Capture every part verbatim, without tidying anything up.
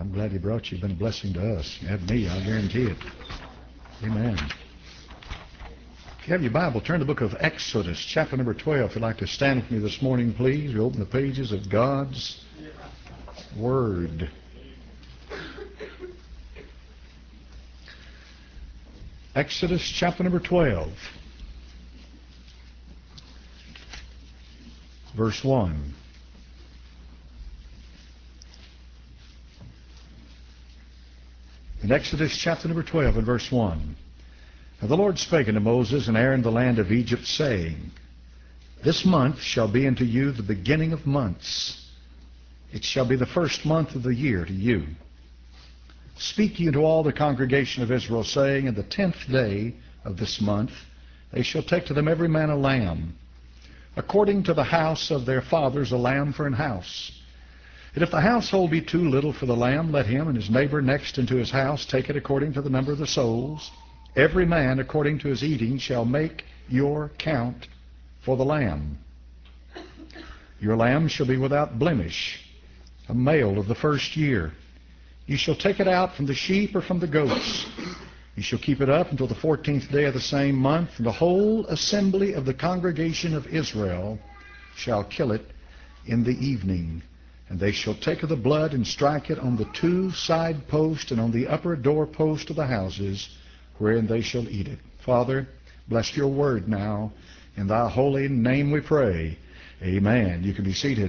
I'm glad he brought you. You've been a blessing to us. You have me, I guarantee it. Amen. If you have your Bible, turn to the book of Exodus, chapter number twelve. If you'd like to stand with me this morning, please. We open the pages of God's Word. Exodus, chapter number twelve, verse one. In Exodus, chapter number twelve, and verse one. And the Lord spake unto Moses and Aaron in the land of Egypt, saying, This month shall be unto you the beginning of months. It shall be the first month of the year to you. Speak ye unto all the congregation of Israel, saying, In the tenth day of this month they shall take to them every man a lamb, according to the house of their fathers, a lamb for an house. And if the household be too little for the lamb, let him and his neighbor next unto his house take it according to the number of the souls. Every man according to his eating shall make your count for the lamb. Your lamb shall be without blemish, a male of the first year. You shall take it out from the sheep or from the goats. You shall keep it up until the fourteenth day of the same month, and the whole assembly of the congregation of Israel shall kill it in the evening. And they shall take of the blood and strike it on the two side posts and on the upper door post of the houses, wherein they shall eat it. Father, bless your word now. In thy holy name we pray. Amen. You can be seated.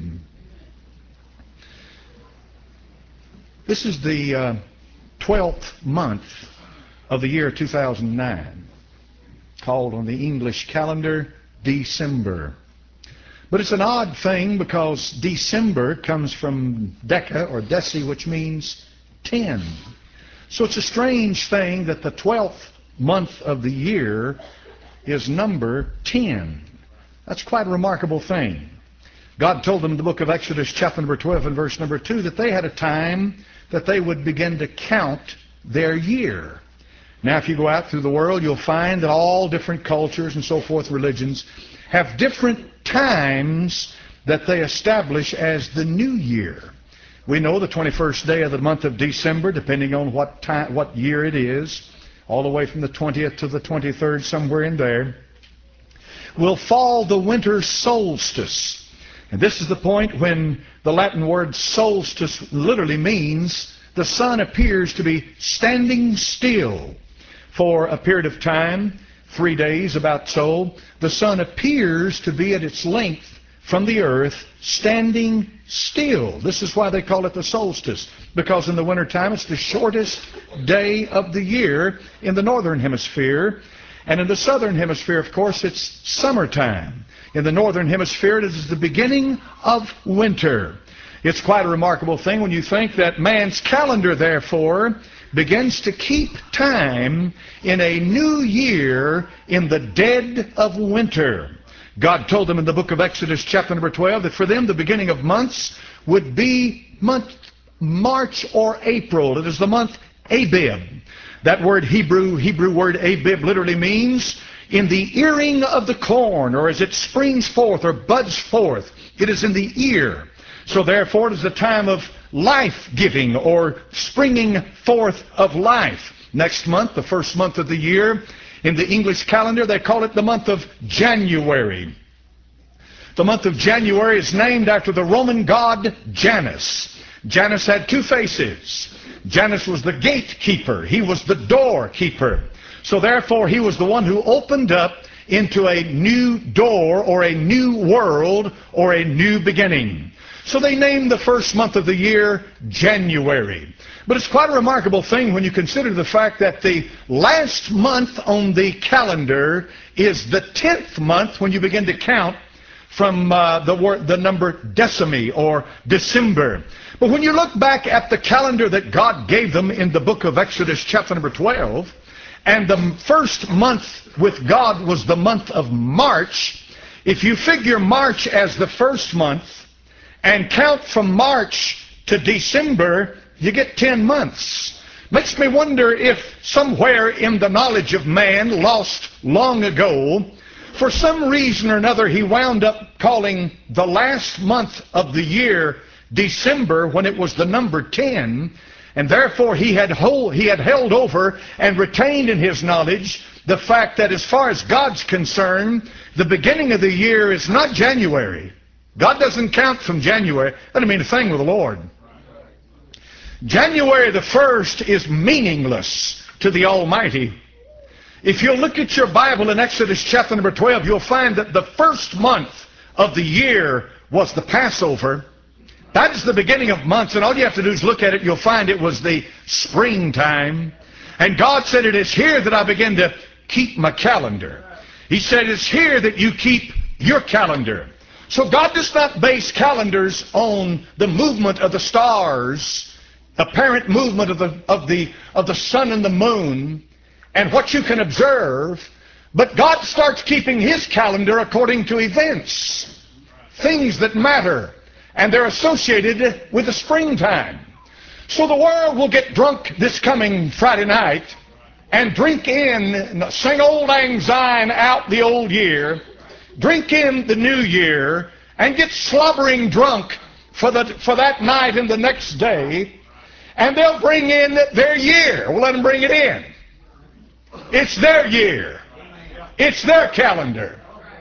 This is the uh, twelfth month of the year two thousand nine, called on the English calendar December. But it's an odd thing because December comes from deca or deci, which means ten. So it's a strange thing that the twelfth month of the year is number ten. That's quite a remarkable thing. God told them in the book of Exodus, chapter number twelve and verse number two, that they had a time that they would begin to count their year. Now, if you go out through the world, you'll find that all different cultures and so forth, religions, have different times that they establish as the new year. We know the twenty-first day of the month of December, depending on what time, what year it is, all the way from the twentieth to the twenty-third, somewhere in there, will fall the winter solstice. And this is the point when the Latin word solstice literally means the sun appears to be standing still for a period of time, three days about so. The sun appears to be at its length from the earth, standing still. This is why they call it the solstice, because in the wintertime it's the shortest day of the year in the northern hemisphere. And in the southern hemisphere, of course, it's summertime. In the northern hemisphere, it is the beginning of winter. It's quite a remarkable thing when you think that man's calendar, therefore, begins to keep time in a new year in the dead of winter. God told them in the book of Exodus, chapter number twelve, that for them the beginning of months would be month March or April. It is the month Abib. That word Hebrew, Hebrew word Abib literally means in the earing of the corn, or as it springs forth or buds forth. It is in the ear. So therefore it is the time of life-giving or springing forth of life. Next month, the first month of the year, in the English calendar, they call it the month of January. The month of January is named after the Roman god Janus. Janus had two faces. Janus was the gatekeeper. He was the doorkeeper. So therefore, he was the one who opened up into a new door or a new world or a new beginning. So they named the first month of the year January. But it's quite a remarkable thing when you consider the fact that the last month on the calendar is the tenth month when you begin to count from uh, the, word, the number decimi or December. But when you look back at the calendar that God gave them in the book of Exodus chapter number twelve, and the first month with God was the month of March, if you figure March as the first month and count from March to December, you get ten months. Makes me wonder if somewhere in the knowledge of man, lost long ago, for some reason or another, he wound up calling the last month of the year December when it was the number ten, And therefore he had, hold, he had held over and retained in his knowledge the fact that as far as God's concerned, the beginning of the year is not January. God doesn't count from January. That doesn't mean a thing with the Lord. January the first is meaningless to the Almighty. If you look at your Bible in Exodus chapter number twelve, you'll find that the first month of the year was the Passover. That is the beginning of months, and all you have to do is look at it. You'll find it was the springtime. And God said, it is here that I begin to keep my calendar. He said, it's here that you keep your calendar. So God does not base calendars on the movement of the stars, apparent movement of the, of the, of the sun and the moon, and what you can observe. But God starts keeping his calendar according to events, things that matter. And they're associated with the springtime. So the world will get drunk this coming Friday night and drink in, sing Old Lang Syne out the old year, drink in the new year, and get slobbering drunk for, the, for that night and the next day, and they'll bring in their year. We'll let them bring it in. It's their year. It's their calendar.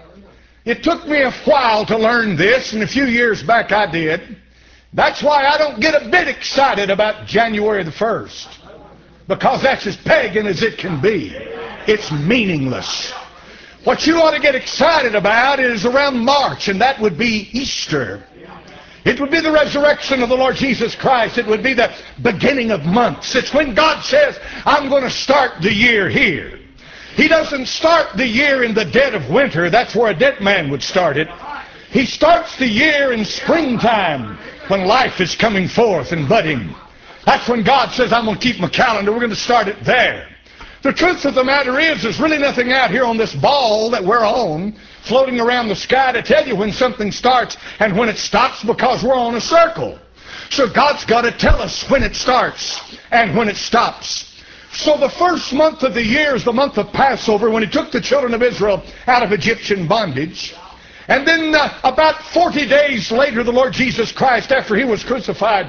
It took me a while to learn this, and a few years back I did. That's why I don't get a bit excited about January the first, because that's as pagan as it can be. It's meaningless. What you ought to get excited about is around March, and that would be Easter. It would be the resurrection of the Lord Jesus Christ. It would be the beginning of months. It's when God says, I'm going to start the year here. He doesn't start the year in the dead of winter. That's where a dead man would start it. He starts the year in springtime, when life is coming forth and budding. That's when God says, I'm going to keep my calendar. We're going to start it there. The truth of the matter is, there's really nothing out here on this ball that we're on, floating around the sky, to tell you when something starts and when it stops, because we're on a circle. So God's got to tell us when it starts and when it stops. So the first month of the year is the month of Passover, when he took the children of Israel out of Egyptian bondage. And then uh, about forty days later, the Lord Jesus Christ, after he was crucified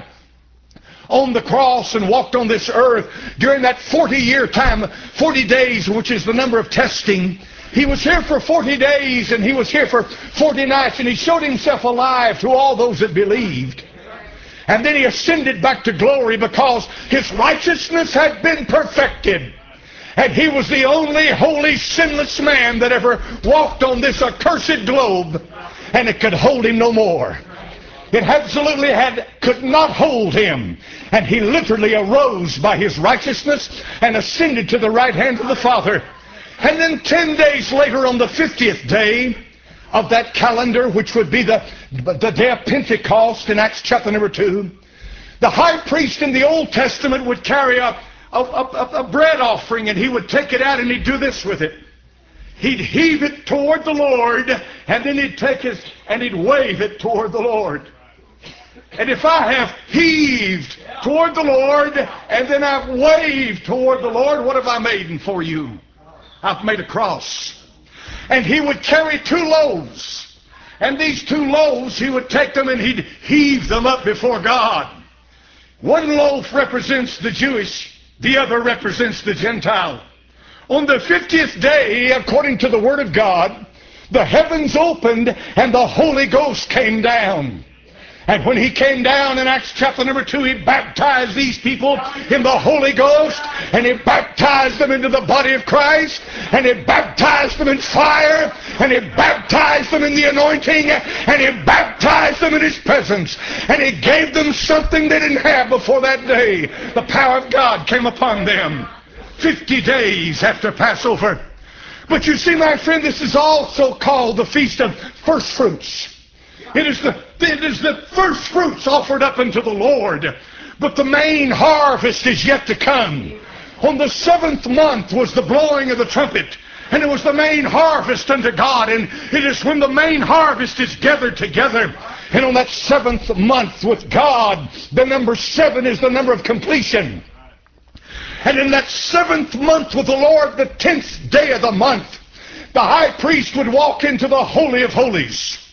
on the cross and walked on this earth, during that forty-year time, forty days, which is the number of testing, he was here for forty days, and he was here for forty nights, and he showed himself alive to all those that believed. And then he ascended back to glory, because his righteousness had been perfected. And he was the only holy, sinless man that ever walked on this accursed globe. And it could hold him no more. It absolutely had, could not hold him. And he literally arose by his righteousness and ascended to the right hand of the Father. And then ten days later, on the fiftieth day of that calendar, which would be the, the day of Pentecost in Acts chapter number two, the high priest in the Old Testament would carry a, a, a, a bread offering, and he would take it out and he'd do this with it. He'd heave it toward the Lord, and then he'd take it and he'd wave it toward the Lord. And if I have heaved toward the Lord and then I've waved toward the Lord, what have I made for you? I've made a cross. And he would carry two loaves. And these two loaves, he would take them and he'd heave them up before God. One loaf represents the Jewish, the other represents the Gentile. On the fiftieth day, according to the Word of God, the heavens opened and the Holy Ghost came down. And when he came down in Acts chapter number two, he baptized these people in the Holy Ghost, and he baptized them into the body of Christ, and he baptized them in fire, and he baptized them in the anointing, and he baptized them in his presence, and he gave them something they didn't have before that day. The power of God came upon them fifty days after Passover. But you see, my friend, this is also called the Feast of First Fruits. It is the, it is the first fruits offered up unto the Lord. But the main harvest is yet to come. On the seventh month was the blowing of the trumpet. And it was the main harvest unto God. And it is when the main harvest is gathered together. And on that seventh month with God, the number seven is the number of completion. And in that seventh month with the Lord, the tenth day of the month, the high priest would walk into the Holy of Holies.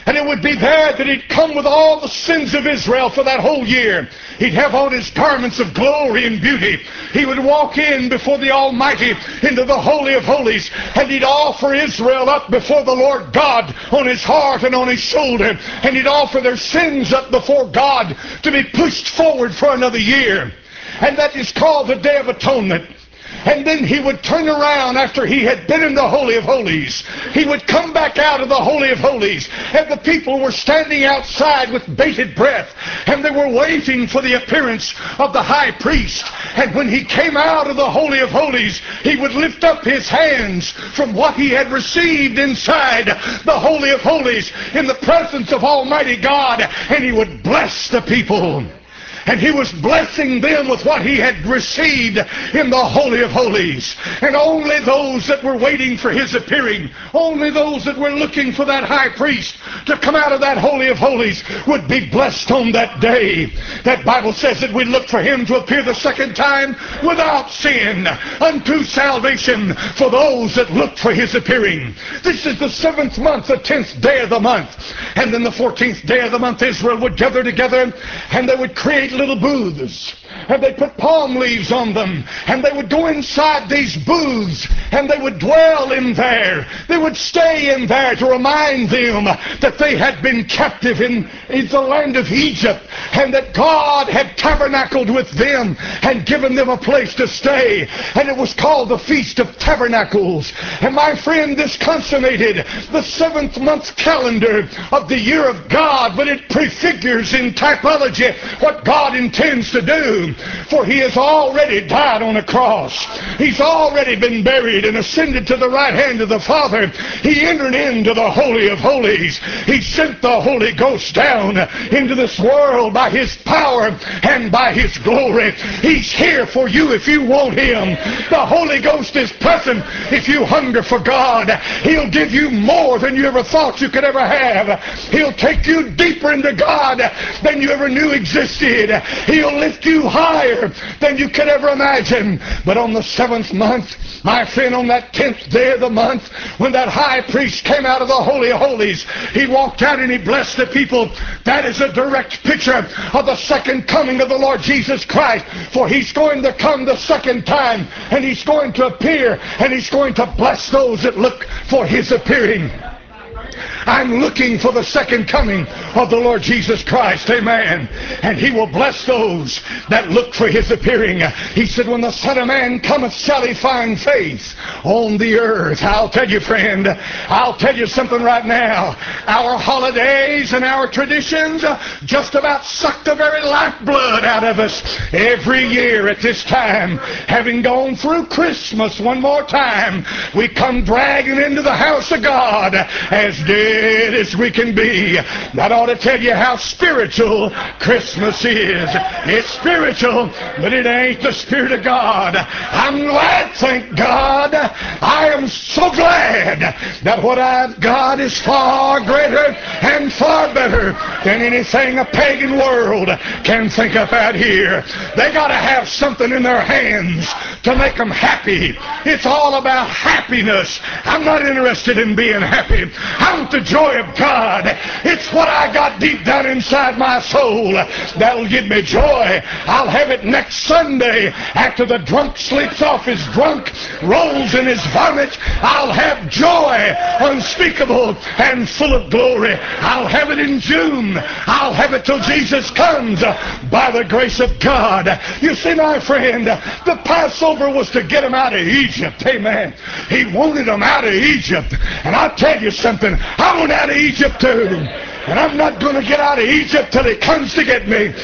And it would be there that he'd come with all the sins of Israel for that whole year. He'd have on his garments of glory and beauty. He would walk in before the Almighty into the Holy of Holies, and he'd offer Israel up before the Lord God on his heart and on his shoulder, and he'd offer their sins up before God to be pushed forward for another year. And that is called the Day of Atonement. And then he would turn around after he had been in the Holy of Holies. He would come back out of the Holy of Holies, and the people were standing outside with bated breath, and they were waiting for the appearance of the high priest. And when he came out of the Holy of Holies, he would lift up his hands from what he had received inside the Holy of Holies in the presence of Almighty God, and he would bless the people. And he was blessing them with what he had received in the Holy of Holies. And only those that were waiting for his appearing, only those that were looking for that high priest to come out of that Holy of Holies would be blessed on that day. That Bible says that we look for him to appear the second time without sin unto salvation for those that look for his appearing. This is the seventh month, the tenth day of the month. And then the fourteenth day of the month, Israel would gather together, and they would create little booths, and they put palm leaves on them, and they would go inside these booths, and they would dwell in there. They would stay in there to remind them that they had been captive in, in the land of Egypt, and that God had tabernacled with them and given them a place to stay. And it was called the Feast of Tabernacles. And my friend, this consummated the seventh month calendar of the year of God, but it prefigures in typology what God intends to do. For he has already died on a cross. He's already been buried and ascended to the right hand of the Father. He entered into the Holy of Holies. He sent the Holy Ghost down into this world by his power and by his glory. He's here for you if you want him. The Holy Ghost is present if you hunger for God. He'll give you more than you ever thought you could ever have. He'll take you deeper into God than you ever knew existed. He'll lift you higher than you could ever imagine. But on the seventh month, my friend, on that tenth day of the month, when that high priest came out of the Holy of Holies, he walked out and he blessed the people. That is a direct picture of the second coming of the Lord Jesus Christ. For he's going to come the second time, and he's going to appear, and he's going to bless those that look for his appearing. I'm looking for the second coming of the Lord Jesus Christ. Amen. And he will bless those that look for his appearing. He said, when the Son of Man cometh, shall he find faith on the earth? I'll tell you, friend, I'll tell you something right now. Our holidays and our traditions just about suck the very lifeblood out of us every year at this time. Having gone through Christmas one more time, we come dragging into the house of God as dead as we can be. That ought to tell you how spiritual Christmas is. It's spiritual, but it ain't the Spirit of God. I'm glad, thank God. I am so glad that what I've got is far greater and far better than anything a pagan world can think up out here. They got to have something in their hands to make them happy. It's all about happiness. I'm not interested in being happy. I want the joy of God. It's what I got deep down inside my soul that'll give me joy. I'll have it next Sunday after the drunk sleeps off his drunk, rolls in his vomit. I'll have joy unspeakable and full of glory. I'll have it in June. I'll have it till Jesus comes by the grace of God. You see, my friend, the Passover was to get him out of Egypt. Amen. He wanted them out of Egypt. And I'll tell you something, I want out of Egypt too. And I'm not going to get out of Egypt till he comes to get me.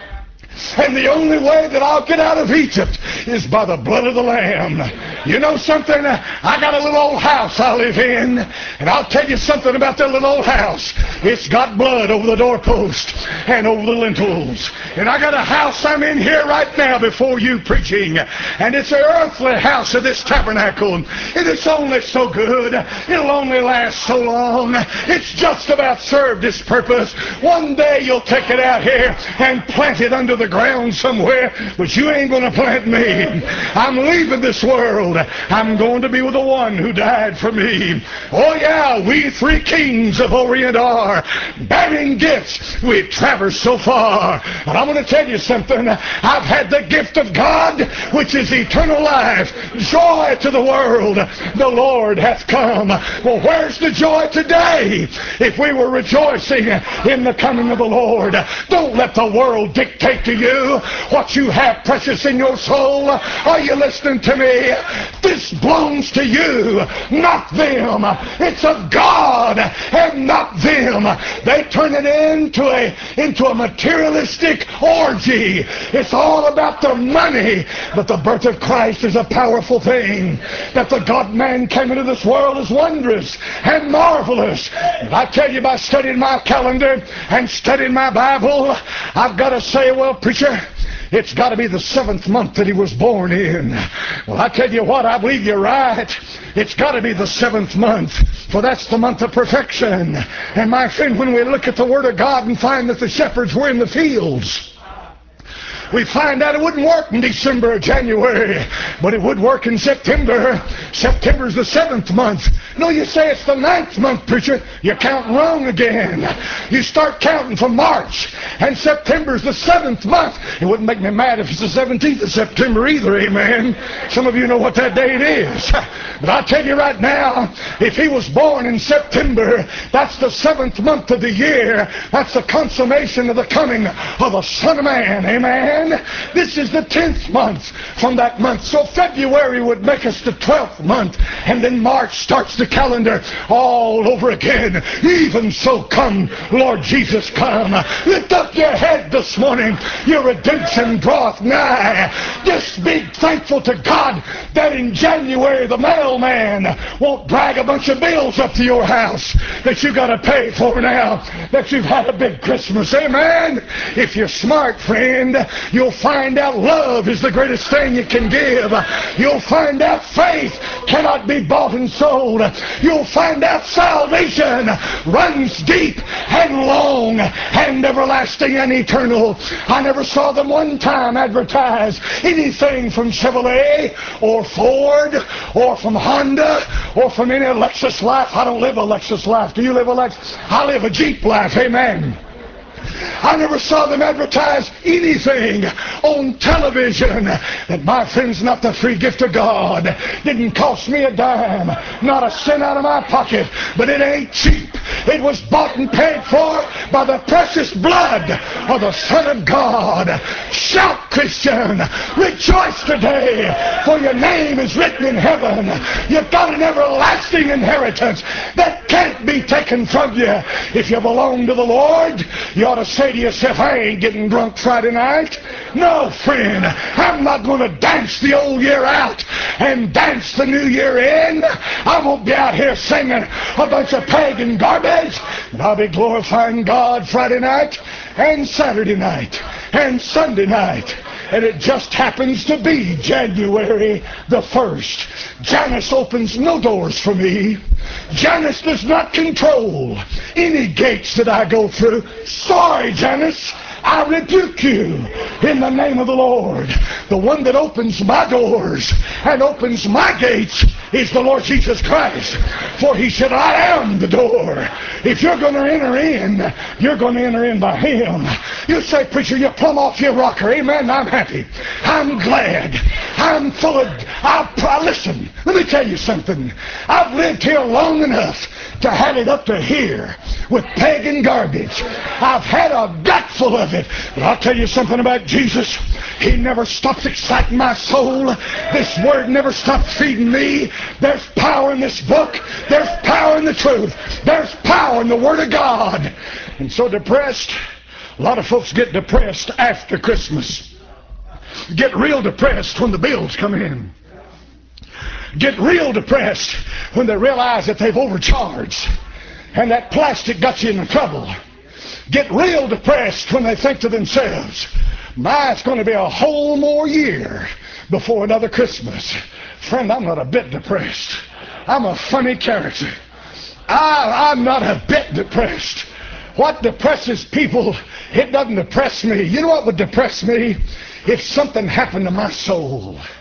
And the only way that I'll get out of Egypt is by the blood of the Lamb. You know something? I got a little old house I live in, and I'll tell you something about that little old house. It's got blood over the doorpost and over the lintels. And I got a house I'm in here right now before you preaching, and it's an earthly house of this tabernacle, and it's only so good. It'll only last so long. It's just about served its purpose. One day you'll take it out here and plant it under the ground somewhere, but you ain't going to plant me. I'm leaving this world. world. I'm going to be with the one who died for me. Oh yeah, we three kings of Orient are bearing gifts. We've traversed so far. And I'm going to tell you something. I've had the gift of God, which is eternal life, joy to the world. The Lord hath come. Well, where's the joy today? If we were rejoicing in the coming of the Lord, don't let the world dictate to you what you have precious in your soul. Are you listening to me? This belongs to you, not them. It's of God and not them. They turn it into a into a materialistic orgy. It's all about the money. But the birth of Christ is a powerful thing. That the God-man came into this world is wondrous and marvelous. And I tell you, by studying my calendar and studying my Bible, I've got to say, well, preacher, it's got to be the seventh month that he was born in. Well, I tell you what, I believe you're right. It's got to be the seventh month, for that's the month of perfection. And my friend, when we look at the Word of God and find that the shepherds were in the fields, we find out it wouldn't work in December or January, but it would work in September. September's the seventh month. No, you say it's the ninth month, preacher. You're counting wrong again. You start counting from March, and September's the seventh month. It wouldn't make me mad if it's the seventeenth of September either, amen. Some of you know what that date is. But I'll tell you right now, if he was born in September, that's the seventh month of the year. That's the consummation of the coming of the Son of Man, amen. This is the tenth month from that month. So February would make us the twelfth month. And then March starts the calendar all over again. Even so come, Lord Jesus, come. Lift up your head this morning. Your redemption draweth nigh. Just be thankful to God that in January the mailman won't drag a bunch of bills up to your house that you got to pay for now that you've had a big Christmas. Amen. If you're smart, friend, you'll find out love is the greatest thing you can give. You'll find out faith cannot be bought and sold. You'll find out salvation runs deep and long and everlasting and eternal. I never saw them one time advertise anything from Chevrolet or Ford or from Honda or from any Lexus life. I don't live a Lexus life. Do you live a Lexus? I live a Jeep life. Amen. I never saw them advertise anything on television that, my friends, not the free gift of God. Didn't cost me a dime, not a cent out of my pocket, but it ain't cheap. It was bought and paid for by the precious blood of the Son of God. Shout, Christian, rejoice today, for your name is written in heaven. You've got an everlasting inheritance that can't be taken from you. If you belong to the Lord, you ought to say to yourself, I ain't getting drunk Friday night. No, friend, I'm not going to dance the old year out and dance the new year in. I won't be out here singing a bunch of pagan garbage. And I'll be glorifying God Friday night and Saturday night and Sunday night. And it just happens to be January the first. Janus opens no doors for me. Janus does not control any gates that I go through. Sorry, Janus. I rebuke you in the name of the Lord. The one that opens my doors and opens my gates is the Lord Jesus Christ. For he said, I am the door. If you're going to enter in, you're going to enter in by him. You say, preacher, you plumb off your rocker. Amen. I'm happy. I'm glad. I'm full of... I, I, listen, let me tell you something. I've lived here long enough to have it up to here with pagan garbage. I've had a gut full of it. But I'll tell you something about Jesus. He never stops exciting my soul. This word never stops feeding me. There's power in this book. There's power in the truth. There's power in the Word of God. And so depressed, a lot of folks get depressed after Christmas. Get real depressed when the bills come in. Get real depressed when they realize that they've overcharged and that plastic got you in trouble. Get real depressed when they think to themselves, my, it's going to be a whole more year before another Christmas. Friend, I'm not a bit depressed. I'm a funny character. I, I'm not a bit depressed. What depresses people, it doesn't depress me. You know what would depress me? If something happened to my soul.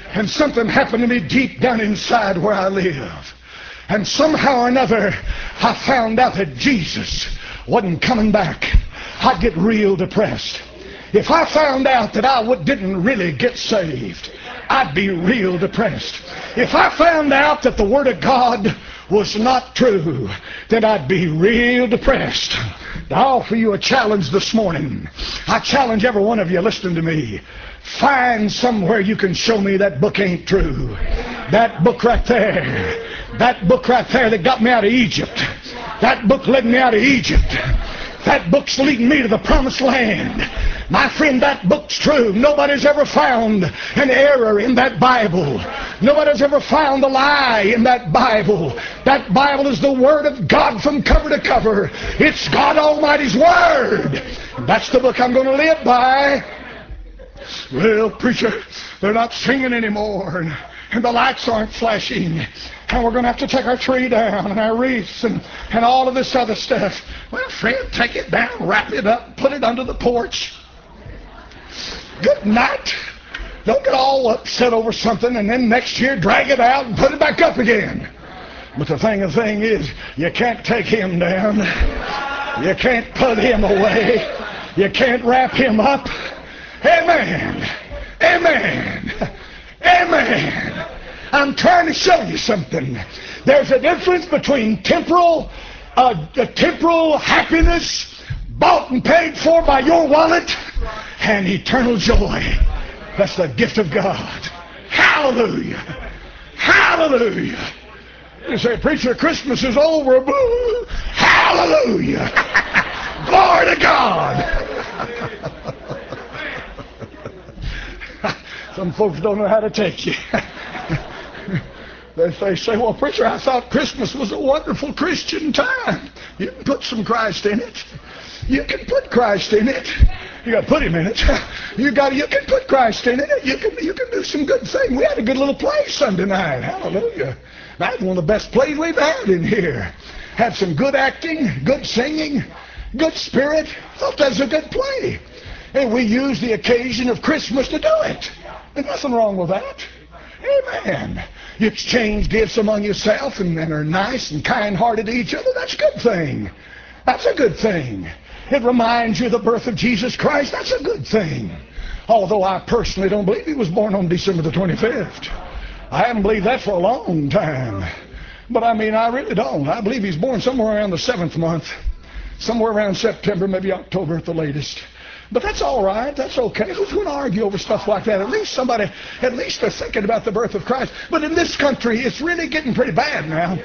and something happened to me deep down inside where I live. And somehow or another, I found out that Jesus wasn't coming back. I'd get real depressed. If I found out that I didn't really get saved, I'd be real depressed. If I found out that the Word of God was not true, then I'd be real depressed. I offer you a challenge this morning. I challenge every one of you listening to me. Find somewhere you can show me that book ain't true. That book right there. That book right there that got me out of Egypt. That book led me out of Egypt. That book's leading me to the promised land. My friend, that book's true. Nobody's ever found an error in that Bible. Nobody's ever found a lie in that Bible. That Bible is the Word of God from cover to cover. It's God Almighty's Word. And that's the book I'm going to live by. Well, preacher, they're not singing anymore, and, and the lights aren't flashing, and we're going to have to take our tree down and our wreaths and, and all of this other stuff. Well, friend, take it down, wrap it up, put it under the porch. Good night. Don't get all upset over something and then next year drag it out and put it back up again. But the thing, the thing is, you can't take him down. You can't put him away. You can't wrap him up. Amen. Amen. Amen. I'm trying to show you something. There's a difference between temporal, uh, temporal happiness bought and paid for by your wallet and eternal joy. That's the gift of God. Hallelujah. Hallelujah. You say, preacher, Christmas is over. Boo. Hallelujah. Glory to God. Some folks don't know how to take you. They say, say, well, preacher, I thought Christmas was a wonderful Christian time. You can put some Christ in it. You can put Christ in it. You got to put him in it. You got. You can put Christ in it. You can. You can do some good things. We had a good little play Sunday night. Hallelujah. That's one of the best plays we've had in here. Had some good acting, good singing, good spirit. Thought that was a good play. And we used the occasion of Christmas to do it. There's nothing wrong with that. Amen. You exchange gifts among yourself and, and are nice and kind-hearted to each other. That's a good thing. That's a good thing. It reminds you of the birth of Jesus Christ. That's a good thing. Although I personally don't believe he was born on December the twenty-fifth. I haven't believed that for a long time. But I mean, I really don't. I believe he's born somewhere around the seventh month. Somewhere around September, maybe October at the latest. But that's all right. That's okay. Who's going to argue over stuff like that? At least somebody, at least they're thinking about the birth of Christ. But in this country, it's really getting pretty bad now.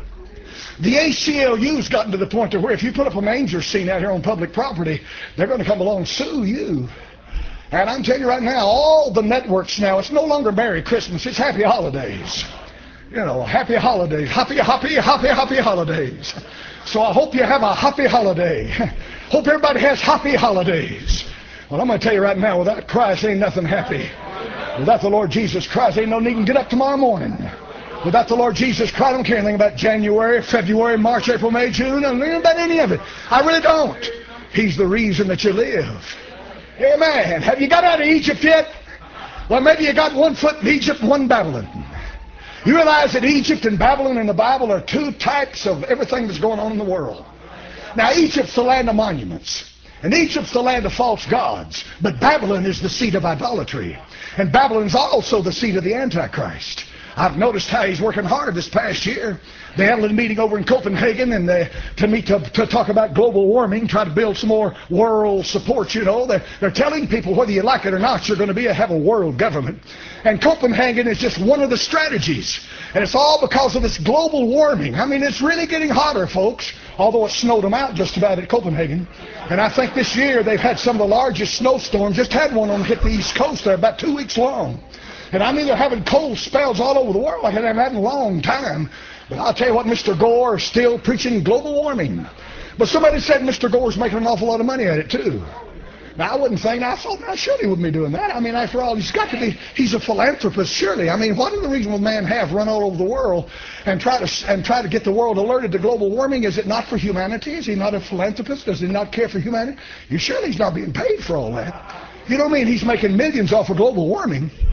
The A C L U's gotten to the point to where if you put up a manger scene out here on public property, they're going to come along and sue you. And I'm telling you right now, all the networks now, it's no longer Merry Christmas, it's Happy Holidays. You know, Happy Holidays. Happy, happy, happy, happy holidays. So I hope you have a happy holiday. Hope everybody has happy holidays. Well, I'm going to tell you right now, without Christ ain't nothing happy. Without the Lord Jesus Christ, ain't no need to get up tomorrow morning. Without the Lord Jesus Christ, I don't care anything about January, February, March, April, May, June. I don't care about any of it. I really don't. He's the reason that you live. Amen. Have you got out of Egypt yet? Well, maybe you got one foot in Egypt and one Babylon. You realize that Egypt and Babylon in the Bible are two types of everything that's going on in the world. Now, Egypt's the land of monuments, and Egypt's the land of false gods, but Babylon is the seat of idolatry, and Babylon's also the seat of the Antichrist. I've noticed how he's working hard this past year. They had a little meeting over in Copenhagen and they, to meet to, to talk about global warming, try to build some more world support, you know. They're, they're telling people whether you like it or not, you're going to be a, have a world government. And Copenhagen is just one of the strategies. And it's all because of this global warming. I mean, it's really getting hotter, folks, although it snowed them out just about at Copenhagen. And I think this year they've had some of the largest snowstorms. Just had one on hit the East Coast there, about two weeks long. And I mean, they're having cold spells all over the world like they haven't had in a long time. But I'll tell you what, Mister Gore is still preaching global warming. But somebody said Mister Gore's making an awful lot of money at it, too. Now, I wouldn't think, I thought, now, surely he wouldn't be doing that. I mean, after all, he's got to be, he's a philanthropist, surely. I mean, what does the reasonable man have run all over the world and try to and try to get the world alerted to global warming? Is it not for humanity? Is he not a philanthropist? Does he not care for humanity? You surely he's not being paid for all that. You don't mean he's making millions off of global warming?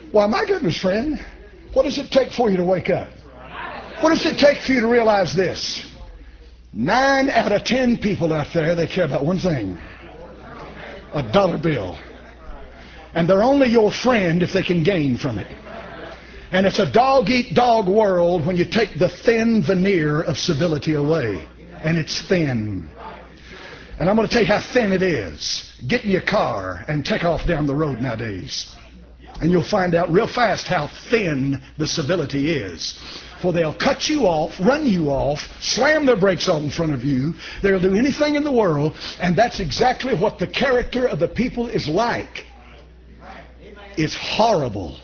Why, my goodness, friend, what does it take for you to wake up? What does it take for you to realize this? Nine out of ten people out there, they care about one thing: a dollar bill. And they're only your friend if they can gain from it. And it's a dog-eat-dog world when you take the thin veneer of civility away. And it's thin. And I'm going to tell you how thin it is. Get in your car and take off down the road nowadays. And you'll find out real fast how thin the civility is. For they'll cut you off, run you off, slam their brakes on in front of you. They'll do anything in the world, and that's exactly what the character of the people is like. It's horrible.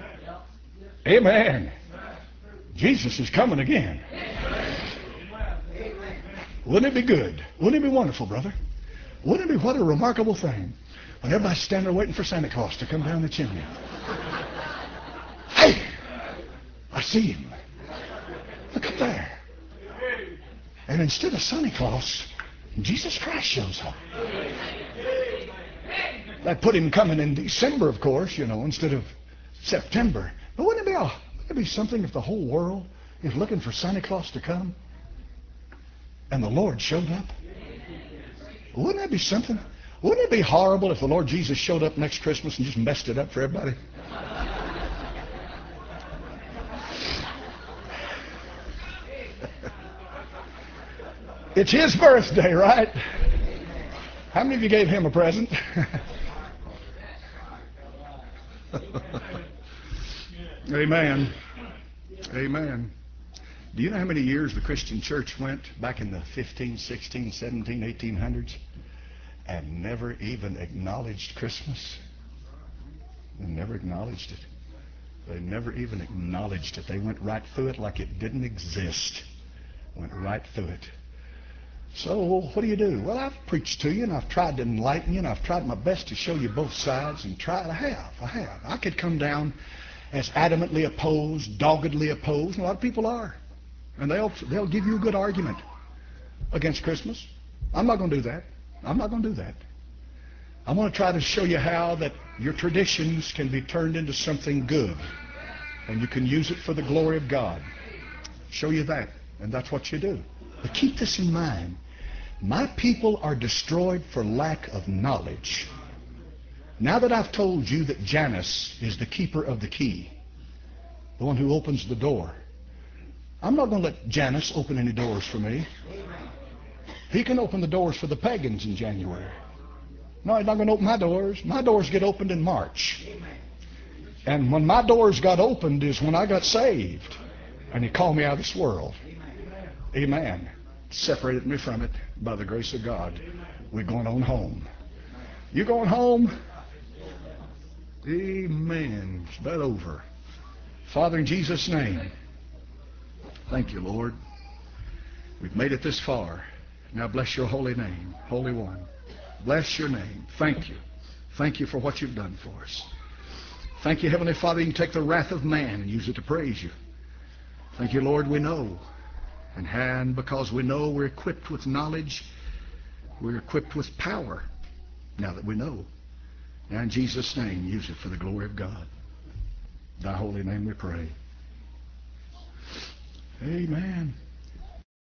Amen. Jesus is coming again. Wouldn't it be good? Wouldn't it be wonderful, brother? Wouldn't it be what a remarkable thing when everybody's standing there waiting for Santa Claus to come down the chimney? Hey! I see him. Look up there. And instead of Santa Claus, Jesus Christ shows up. That put him coming in December, of course, you know, instead of September. But wouldn't it be, a, wouldn't it be something if the whole world is looking for Santa Claus to come and the Lord showed up? Wouldn't that be something? Wouldn't it be horrible if the Lord Jesus showed up next Christmas and just messed it up for everybody? It's his birthday, right? How many of you gave him a present? Amen. Amen. Do you know how many years the Christian church went back in the fifteen, sixteen, seventeen, eighteen hundreds and never even acknowledged Christmas? They never acknowledged it. They never even acknowledged it. They went right through it like it didn't exist. Went right through it. So what do you do? Well, I've preached to you, and I've tried to enlighten you, and I've tried my best to show you both sides, and tried. I have. I have. I could come down as adamantly opposed, doggedly opposed, and a lot of people are. And they'll, they'll give you a good argument against Christmas. I'm not going to do that. I'm not going to do that. I want to try to show you how that your traditions can be turned into something good, and you can use it for the glory of God. Show you that, and that's what you do. But keep this in mind. My people are destroyed for lack of knowledge. Now that I've told you that Janus is the keeper of the key, the one who opens the door, I'm not going to let Janus open any doors for me. He can open the doors for the pagans in January. No, he's not going to open my doors. My doors get opened in March. And when my doors got opened is when I got saved. And he called me out of this world. Amen. Separated me from it by the grace of God. We're going on home. You going home? Amen. It's about over. Father, in Jesus' name, thank you, Lord. We've made it this far. Now bless your holy name, Holy One. Bless your name. Thank you. Thank you for what you've done for us. Thank you, Heavenly Father, you can take the wrath of man and use it to praise you. Thank you, Lord, we know. And, and because we know we're equipped with knowledge, we're equipped with power now that we know. Now in Jesus' name, use it for the glory of God. In thy holy name we pray. Amen.